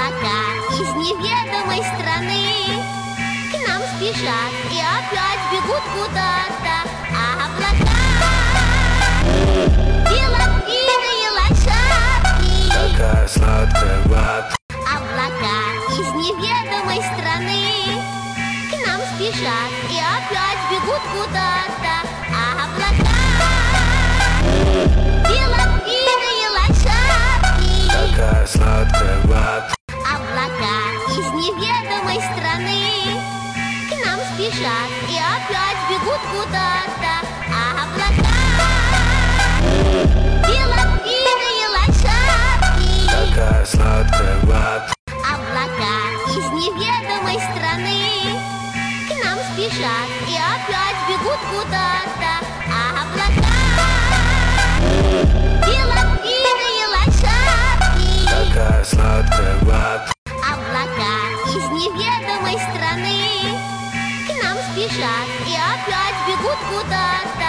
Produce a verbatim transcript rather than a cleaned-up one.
Облака из неведомой страны к нам спешат и опять бегут куда-то. Облака, белопиные лошадки, такая сладкая вата. облака из неведомой страны к нам спешат и опять бегут куда-то. Облака, белопиные лошадки, Такая сладкая вата. облака из неведомой страны к нам спешат и опять бегут куда-то. Облака, белопиные лошадки, Такая сладкая вата. облака из неведомой страны к нам спешат и опять бегут куда-то. Облака, белопиные лошадки, Такая сладкая вата. облака из неведомой страны к нам спешат и опять бегут куда-то.